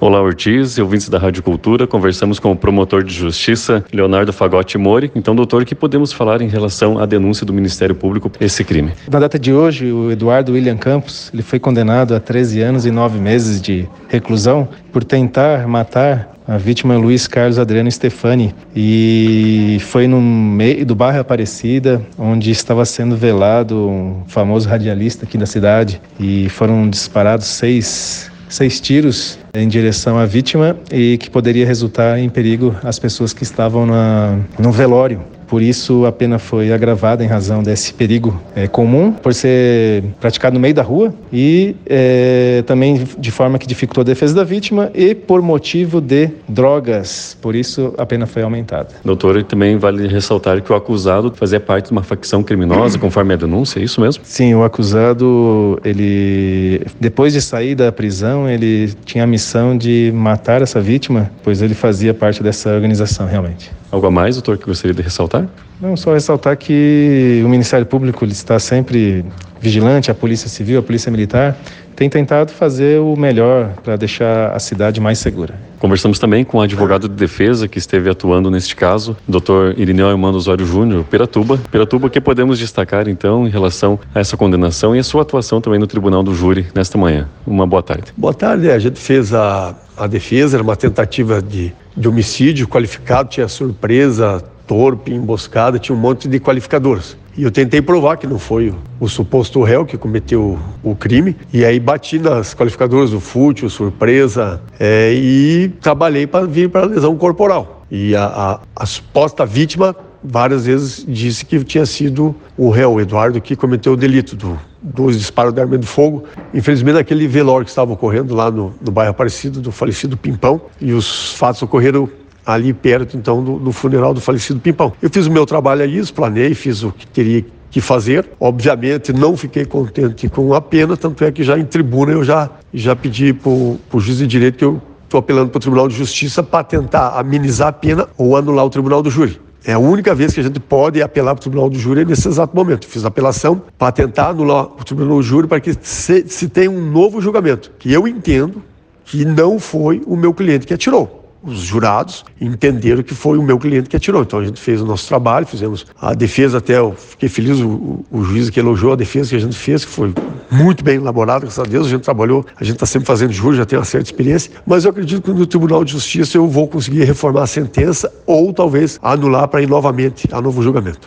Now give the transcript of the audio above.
Olá, Ortiz e ouvintes da Rádio Cultura. Conversamos com o promotor de justiça, Leonardo Fagotti Mori. Então, doutor, o que podemos falar em relação à denúncia do Ministério Público por esse crime? Na data de hoje, o Eduardo William Campos ele foi condenado a 13 anos e 9 meses de reclusão por tentar matar a vítima Luiz Carlos Adriano Stefani, e foi no meio do bairro Aparecida, onde estava sendo velado um famoso radialista aqui da cidade, e foram disparados seis tiros em direção à vítima e que poderia resultar em perigo às pessoas que estavam no velório. Por isso, a pena foi agravada em razão desse perigo comum, por ser praticado no meio da rua e também de forma que dificultou a defesa da vítima e por motivo de drogas. Por isso, a pena foi aumentada. Doutor, e também vale ressaltar que o acusado fazia parte de uma facção criminosa, conforme a denúncia, é isso mesmo? Sim, o acusado, depois de sair da prisão, ele tinha a missão de matar essa vítima, pois ele fazia parte dessa organização, realmente. Algo a mais, doutor, que gostaria de ressaltar? Não, só ressaltar que o Ministério Público ele está sempre vigilante, a Polícia Civil, a Polícia Militar, tem tentado fazer o melhor para deixar a cidade mais segura. Conversamos também com o advogado de defesa que esteve atuando neste caso, Dr. Irineu Armando Osório Júnior, Piratuba. Piratuba, o que podemos destacar então em relação a essa condenação e a sua atuação também no Tribunal do Júri nesta manhã? Uma boa tarde. Boa tarde, a gente fez a defesa, era uma tentativa de homicídio qualificado, tinha surpresa, torpe, emboscada, tinha um monte de qualificadores. E eu tentei provar que não foi o suposto réu que cometeu o crime. E aí bati nas qualificadoras do fútil, surpresa, e trabalhei para vir para a lesão corporal. E a suposta vítima várias vezes disse que tinha sido o réu, o Eduardo, que cometeu o delito dos disparos de arma de fogo. Infelizmente, naquele velório que estava ocorrendo lá no bairro Aparecido, do falecido Pimpão, e os fatos ocorreram ali perto, então, do funeral do falecido Pimpão. Eu fiz o meu trabalho aí, explanei, fiz o que teria que fazer. Obviamente, não fiquei contente com a pena, tanto é que já em tribuna eu já pedi para o juiz de direito que eu estou apelando para o Tribunal de Justiça para tentar amenizar a pena ou anular o Tribunal do Júri. É a única vez que a gente pode apelar para o Tribunal do Júri nesse exato momento. Fiz a apelação para tentar anular o Tribunal do Júri para que se tenha um novo julgamento, que eu entendo que não foi o meu cliente que atirou. Os jurados entenderam que foi o meu cliente que atirou. Então a gente fez o nosso trabalho, fizemos a defesa, até eu fiquei feliz, o juiz que elogiou a defesa que a gente fez, que foi muito bem elaborada, graças a Deus. A gente trabalhou, a gente está sempre fazendo júri, já tem uma certa experiência, mas eu acredito que no Tribunal de Justiça eu vou conseguir reformar a sentença ou talvez anular para ir novamente a novo julgamento.